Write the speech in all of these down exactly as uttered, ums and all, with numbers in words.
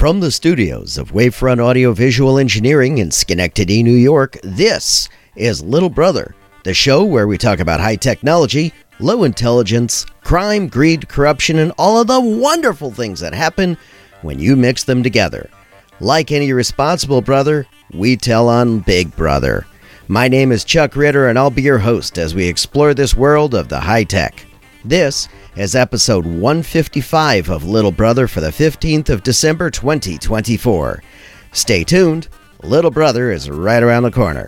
From the studios of Wavefront Audiovisual Engineering in Schenectady, New York, this is Little Brother, the show where we talk about high technology, low intelligence, crime, greed, corruption, and all of the wonderful things that happen when you mix them together. Like any responsible brother, we tell on Big Brother. My name is Chuck Ritter, and I'll be your host as we explore this world of the high tech. This is episode one fifty-five of Little Brother for the fifteenth of December twenty twenty-four. Stay tuned, Little Brother is right around the corner.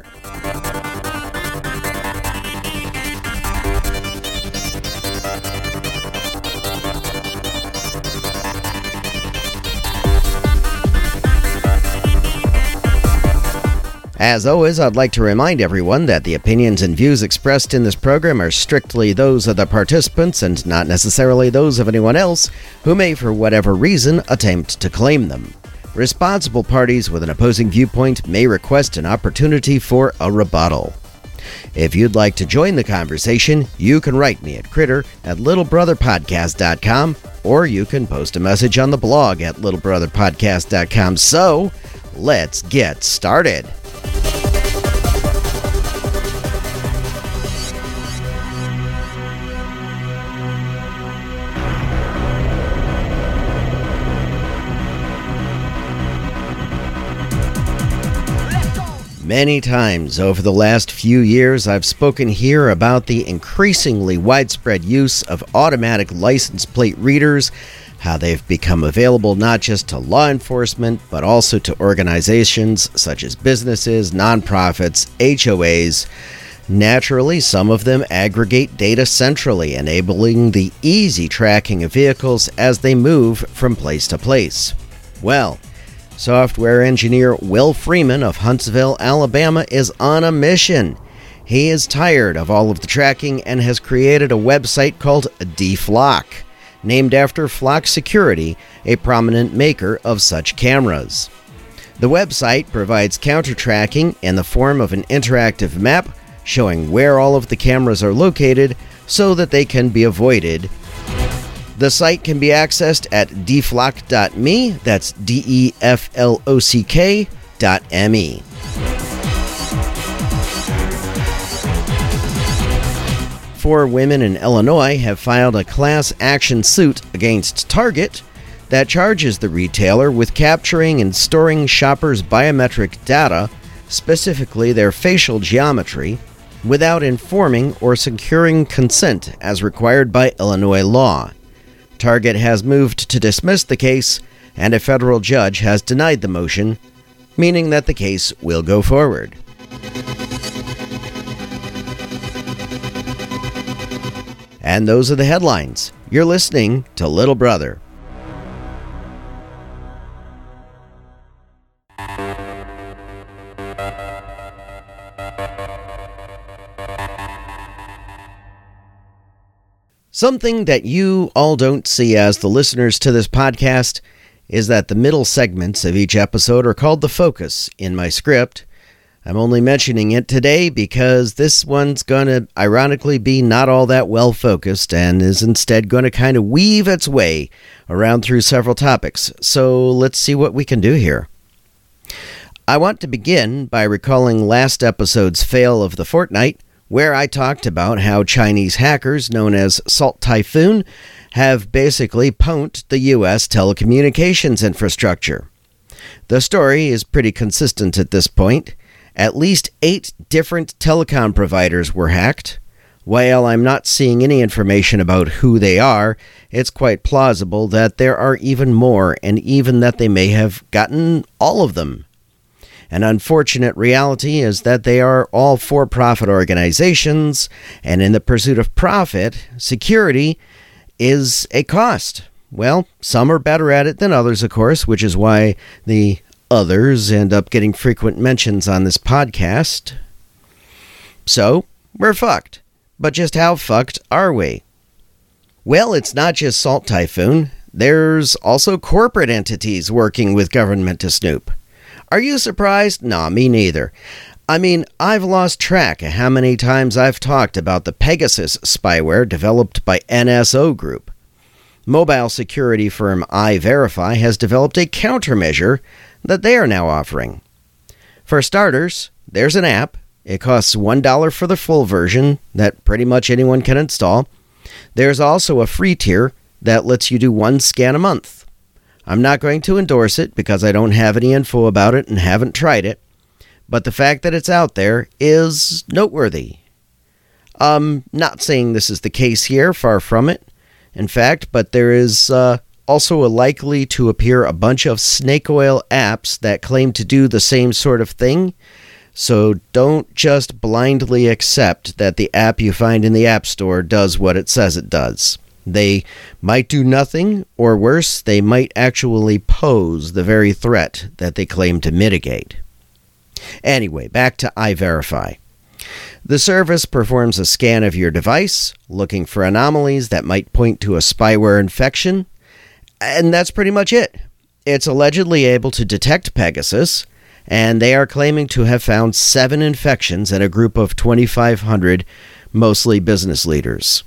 As always, I'd like to remind everyone that the opinions and views expressed in this program are strictly those of the participants and not necessarily those of anyone else who may, for whatever reason, attempt to claim them. Responsible parties with an opposing viewpoint may request an opportunity for a rebuttal. If you'd like to join the conversation, you can write me at critter at little brother podcast dot com, or you can post a message on the blog at little brother podcast dot com. So, let's get started. Many times over the last few years, I've spoken here about the increasingly widespread use of automatic license plate readers, how they've become available not just to law enforcement, but also to organizations such as businesses, nonprofits, H O As. Naturally, some of them aggregate data centrally, enabling the easy tracking of vehicles as they move from place to place. Well, software engineer Will Freeman of Huntsville, Alabama is on a mission. He is tired of all of the tracking and has created a website called D-Flock, named after Flock Security, a prominent maker of such cameras. The website provides counter-tracking in the form of an interactive map showing where all of the cameras are located so that they can be avoided. The site can be accessed at d flock dot m e, that's D E F L O C K dot M E. Four women in Illinois have filed a class action suit against Target that charges the retailer with capturing and storing shoppers' biometric data, specifically their facial geometry, without informing or securing consent as required by Illinois law. Target has moved to dismiss the case, and a federal judge has denied the motion, meaning that the case will go forward. And those are the headlines. You're listening to Little Brother. Something that you all don't see as the listeners to this podcast is that the middle segments of each episode are called the focus in my script. I'm only mentioning it today because this one's going to ironically be not all that well focused and is instead going to kind of weave its way around through several topics. So let's see what we can do here. I want to begin by recalling last episode's fail of the fortnight, where I talked about how Chinese hackers known as Salt Typhoon have basically pwned the U S telecommunications infrastructure. The story is pretty consistent at this point. At least eight different telecom providers were hacked. While I'm not seeing any information about who they are, it's quite plausible that there are even more, and even that they may have gotten all of them. An unfortunate reality is that they are all for-profit organizations, and in the pursuit of profit, security is a cost. Well, some are better at it than others, of course, which is why the others end up getting frequent mentions on this podcast. So, we're fucked. But just how fucked are we? Well, it's not just Salt Typhoon. There's also corporate entities working with government to snoop. Are you surprised? Nah, me neither. I mean, I've lost track of how many times I've talked about the Pegasus spyware developed by N S O Group. mobile security firm iVerify has developed a countermeasure that they are now offering. For starters, there's an app. It costs one dollar for the full version that pretty much anyone can install. There's also a free tier that lets you do one scan a month. I'm not going to endorse it because I don't have any info about it and haven't tried it, but the fact that it's out there is noteworthy. Um, not saying this is the case here, far from it. In fact, but there is uh, also a likely to appear a bunch of snake oil apps that claim to do the same sort of thing. So don't just blindly accept that the app you find in the App Store does what it says it does. They might do nothing, or worse, they might actually pose the very threat that they claim to mitigate. Anyway, back to iVerify. The service performs a scan of your device, looking for anomalies that might point to a spyware infection, and that's pretty much it. It's allegedly able to detect Pegasus, and they are claiming to have found seven infections in a group of twenty-five hundred, mostly business leaders.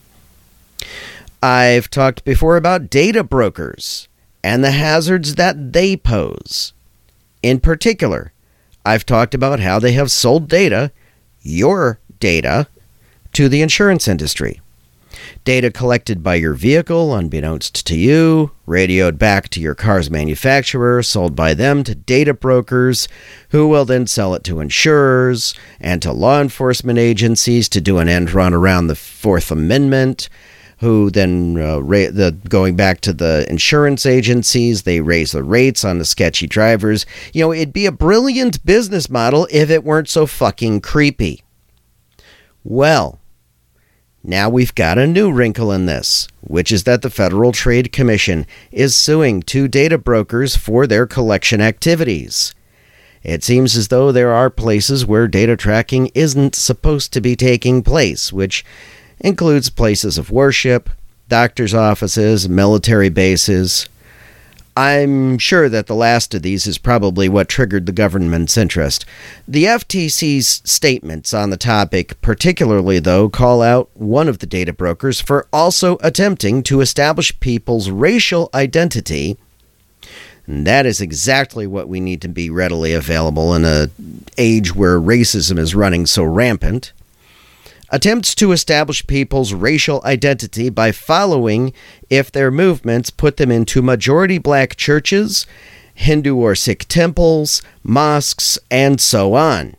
I've talked before about data brokers and the hazards that they pose. In particular, I've talked about how they have sold data, your data, to the insurance industry. Data collected by your vehicle, unbeknownst to you, radioed back to your car's manufacturer, sold by them to data brokers, who will then sell it to insurers and to law enforcement agencies to do an end run around the Fourth Amendment, who then, uh, ra- the going back to the insurance agencies, they raise the rates on the sketchy drivers. You know, it'd be a brilliant business model if it weren't so fucking creepy. Well, now we've got a new wrinkle in this, which is that the Federal Trade Commission is suing two data brokers for their collection activities. It seems as though there are places where data tracking isn't supposed to be taking place, which includes places of worship, doctors' offices, military bases. I'm sure that the last of these is probably what triggered the government's interest. The F T C's statements on the topic, particularly though, call out one of the data brokers for also attempting to establish people's racial identity. And that is exactly what we need to be readily available in an age where racism is running so rampant. Attempts to establish people's racial identity by following if their movements put them into majority black churches, Hindu or Sikh temples, mosques, and so on.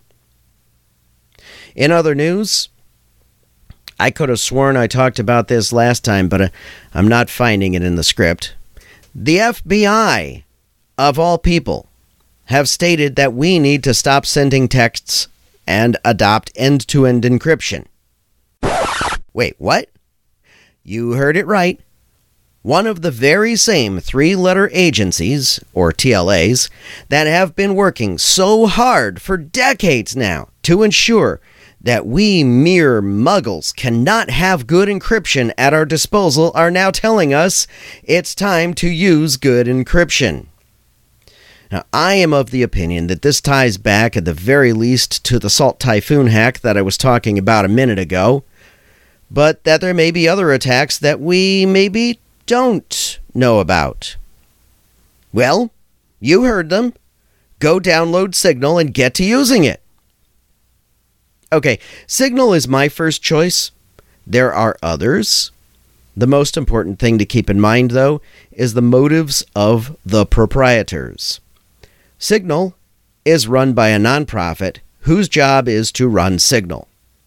In other news, I could have sworn I talked about this last time, but uh, I'm not finding it in the script. The F B I, of all people, have stated that we need to stop sending texts and adopt end-to-end encryption. Wait, what? You heard it right. One of the very same three-letter agencies, or T L As, that have been working so hard for decades now to ensure that we mere muggles cannot have good encryption at our disposal are now telling us it's time to use good encryption. Now, I am of the opinion that this ties back at the very least to the Salt Typhoon hack that I was talking about a minute ago, but that there may be other attacks that we maybe don't know about. Well, you heard them. Go download Signal and get to using it. Okay, Signal is my first choice. There are others. The most important thing to keep in mind, though, is the motives of the proprietors. Signal is run by a nonprofit whose job is to run Signal.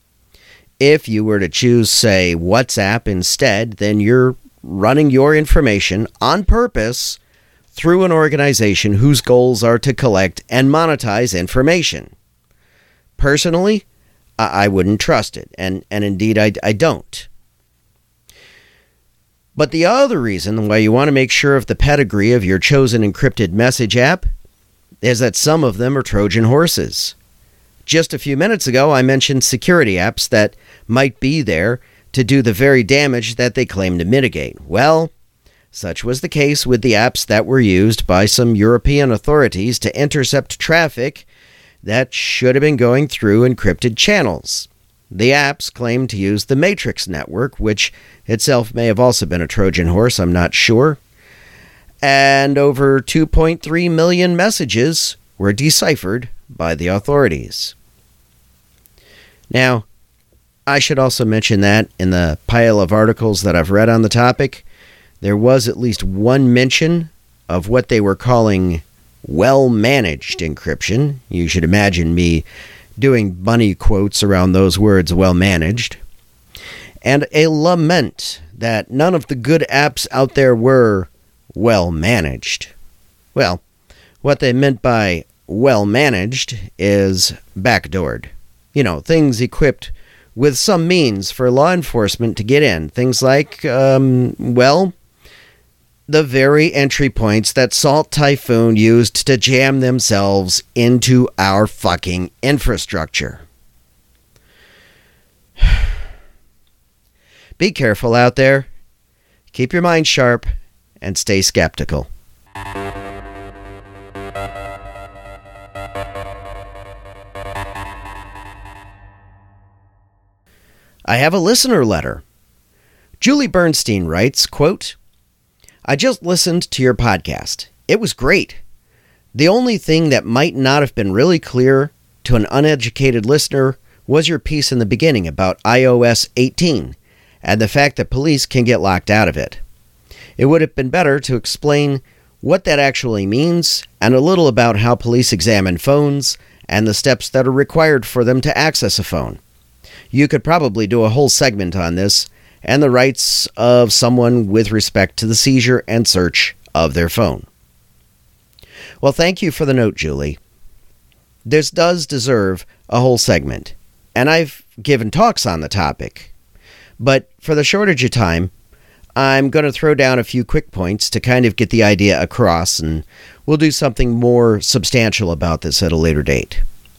If you were to choose, say, WhatsApp instead, then you're running your information on purpose through an organization whose goals are to collect and monetize information. Personally, I, I wouldn't trust it, and, and indeed I, I don't. But the other reason why you want to make sure of the pedigree of your chosen encrypted message app is that some of them are Trojan horses. Just a few minutes ago, I mentioned security apps that might be there to do the very damage that they claim to mitigate. Well, such was the case with the apps that were used by some European authorities to intercept traffic that should have been going through encrypted channels. The apps claim to use the Matrix network, which itself may have also been a Trojan horse, I'm not sure. And over two point three million messages were deciphered by the authorities. Now, I should also mention that in the pile of articles that I've read on the topic, there was at least one mention of what they were calling well-managed encryption. You should imagine me doing bunny quotes around those words, well-managed. And a lament that none of the good apps out there were well-managed. Well, what they meant by well-managed is backdoored. You know, things equipped with some means for law enforcement to get in. Things like, um, well, the very entry points that Salt Typhoon used to jam themselves into our fucking infrastructure. Be careful out there. Keep your mind sharp and stay skeptical. I have a listener letter. Julie Bernstein writes, quote, I just listened to your podcast. It was great. The only thing that might not have been really clear to an uneducated listener was your piece in the beginning about i O S eighteen and the fact that police can get locked out of it. It would have been better to explain what that actually means and a little about how police examine phones and the steps that are required for them to access a phone. You could probably do a whole segment on this and the rights of someone with respect to the seizure and search of their phone. Well, thank you for the note, Julie. This does deserve a whole segment, and I've given talks on the topic. But for the shortage of time, I'm going to throw down a few quick points to kind of get the idea across, and we'll do something more substantial about this at a later date.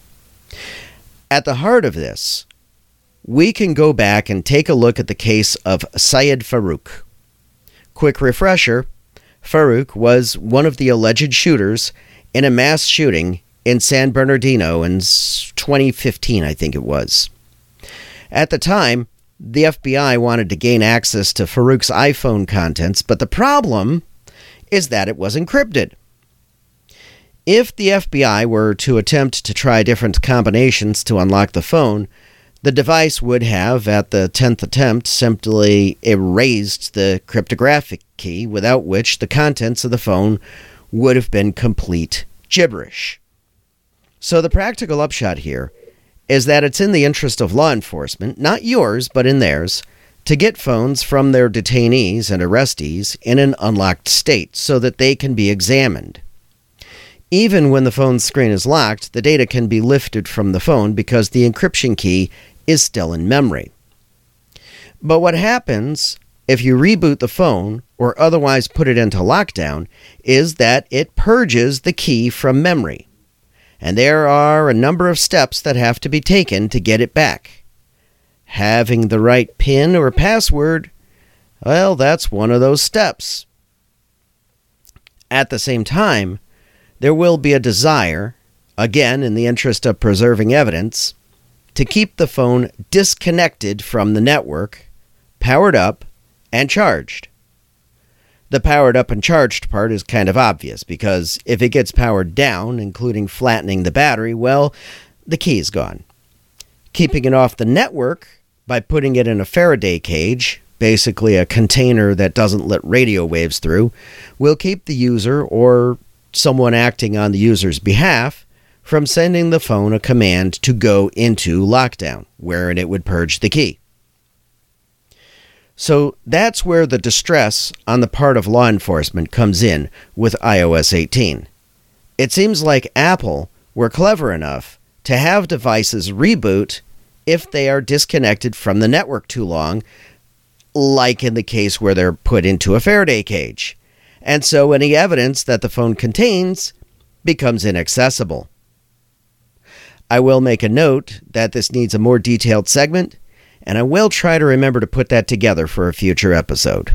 At the heart of this, we can go back and take a look at the case of Syed Farook. Quick refresher, Farook was one of the alleged shooters in a mass shooting in San Bernardino in twenty fifteen, I think it was. At the time, the F B I wanted to gain access to Farook's iPhone contents, but the problem is that it was encrypted. If the F B I were to attempt to try different combinations to unlock the phone, the device would have, at the tenth attempt, simply erased the cryptographic key, without which the contents of the phone would have been complete gibberish. So the practical upshot here is that it's in the interest of law enforcement, not yours, but in theirs, to get phones from their detainees and arrestees in an unlocked state so that they can be examined. Even when the phone screen is locked, the data can be lifted from the phone because the encryption key is still in memory. But what happens if you reboot the phone or otherwise put it into lockdown is that it purges the key from memory. And there are a number of steps that have to be taken to get it back. Having the right PIN or password, well, that's one of those steps. At the same time, there will be a desire, again in the interest of preserving evidence, to keep the phone disconnected from the network, powered up, and charged. The powered up and charged part is kind of obvious, because if it gets powered down, including flattening the battery, well, the key is gone. Keeping it off the network by putting it in a Faraday cage, basically a container that doesn't let radio waves through, will keep the user or someone acting on the user's behalf from sending the phone a command to go into lockdown, wherein it would purge the key. So that's where the distress on the part of law enforcement comes in with i O S eighteen. It seems like Apple were clever enough to have devices reboot if they are disconnected from the network too long, like in the case where they're put into a Faraday cage. And so any evidence that the phone contains becomes inaccessible. I will make a note that this needs a more detailed segment, and I will try to remember to put that together for a future episode.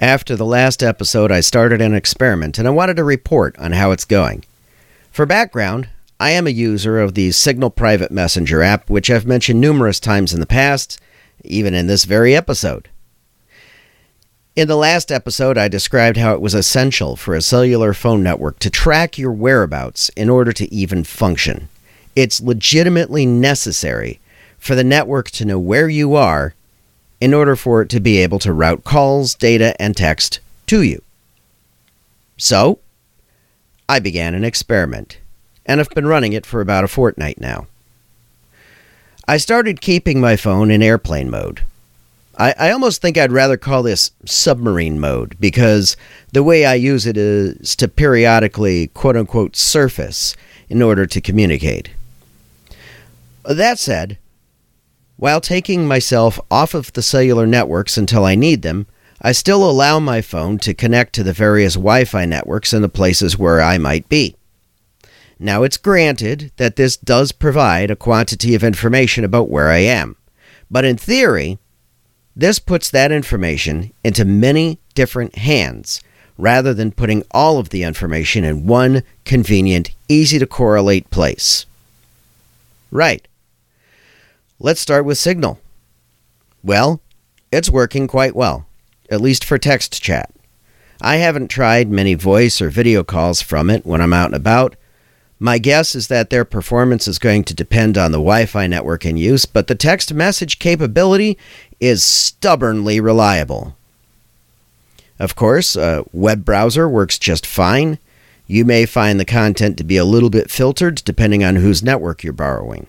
After the last episode, I started an experiment, and I wanted to report on how it's going. For background, I am a user of the Signal Private Messenger app, which I've mentioned numerous times in the past, even in this very episode. In the last episode, I described how it was essential for a cellular phone network to track your whereabouts in order to even function. It's legitimately necessary for the network to know where you are in order for it to be able to route calls, data, and text to you. So, I began an experiment, and I've been running it for about a fortnight now. I started keeping my phone in airplane mode. I, I almost think I'd rather call this submarine mode, because the way I use it is to periodically quote-unquote surface in order to communicate. That said, while taking myself off of the cellular networks until I need them, I still allow my phone to connect to the various Wi-Fi networks in the places where I might be. Now, it's granted that this does provide a quantity of information about where I am, but in theory, this puts that information into many different hands, rather than putting all of the information in one convenient, easy-to-correlate place. Right. Let's start with Signal. Well, it's working quite well, at least for text chat. I haven't tried many voice or video calls from it when I'm out and about. My guess is that their performance is going to depend on the Wi-Fi network in use, but the text message capability is stubbornly reliable. Of course, a web browser works just fine. You may find the content to be a little bit filtered depending on whose network you're borrowing.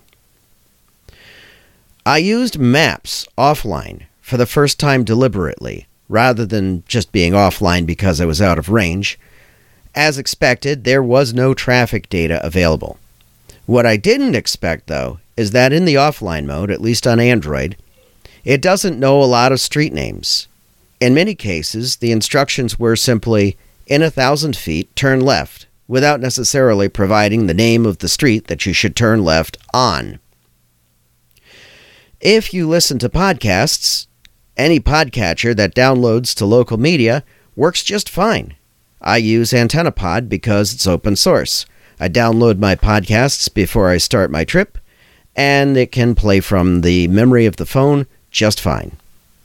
I used Maps offline for the first time deliberately, rather than just being offline because I was out of range. As expected, there was no traffic data available. What I didn't expect, though, is that in the offline mode, at least on Android, it doesn't know a lot of street names. In many cases, the instructions were simply, in a thousand feet, turn left, without necessarily providing the name of the street that you should turn left on. If you listen to podcasts, any podcatcher that downloads to local media works just fine. I use AntennaPod because it's open source. I download my podcasts before I start my trip, and it can play from the memory of the phone just fine.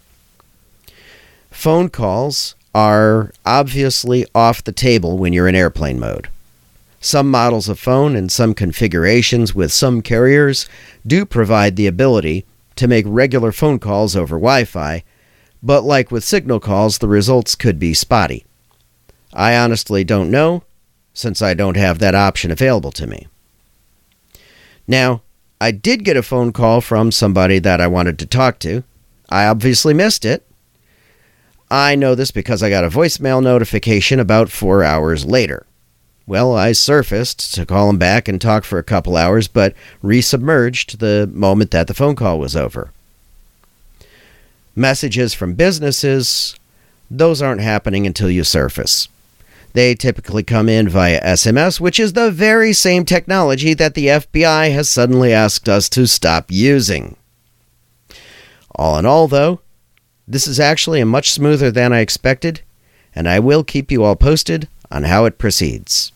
Phone calls are obviously off the table when you're in airplane mode. Some models of phone and some configurations with some carriers do provide the ability to make regular phone calls over Wi-Fi, but like with Signal calls, the results could be spotty. I honestly don't know, since I don't have that option available to me. Now, I did get a phone call from somebody that I wanted to talk to. I obviously missed it. I know this because I got a voicemail notification about four hours later. Well, I surfaced to call him back and talk for a couple hours, but resubmerged the moment that the phone call was over. Messages from businesses, those aren't happening until you surface. They typically come in via S M S, which is the very same technology that the F B I has suddenly asked us to stop using. All in all, though, this is actually a much smoother than I expected, and I will keep you all posted on how it proceeds.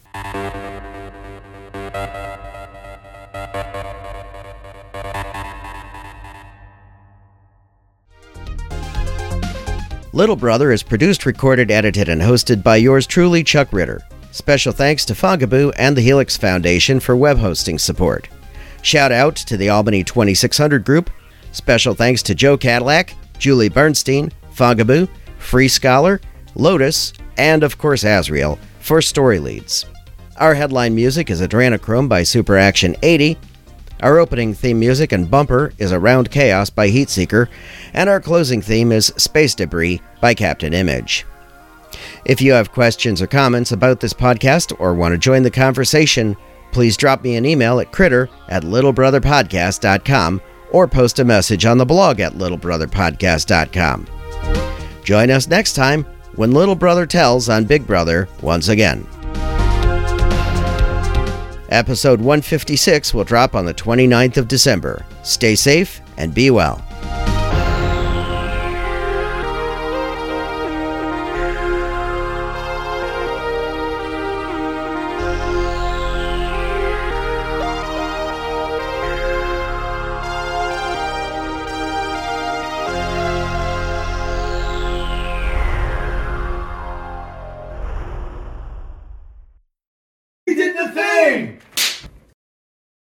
Little Brother is produced, recorded, edited, and hosted by yours truly, Chuck Ritter. Special thanks to Fogaboo and the Helix Foundation for web hosting support. Shout out to the Albany twenty-six hundred group. Special thanks to Joe Cadillac, Julie Bernstein, Fogaboo, Free Scholar, Lotus, and of course Azrael for story leads. Our headline music is Adrenochrome by Super Action eighty. Our opening theme music and bumper is Around Chaos by Heatseeker, and our closing theme is Space Debris by Captain Image. If you have questions or comments about this podcast or want to join the conversation, please drop me an email at critter at littlebrotherpodcast dot com or post a message on the blog at littlebrotherpodcast dot com. Join us next time when Little Brother tells on Big Brother once again. Episode one fifty-six will drop on the twenty-ninth of December. Stay safe and be well. the thing!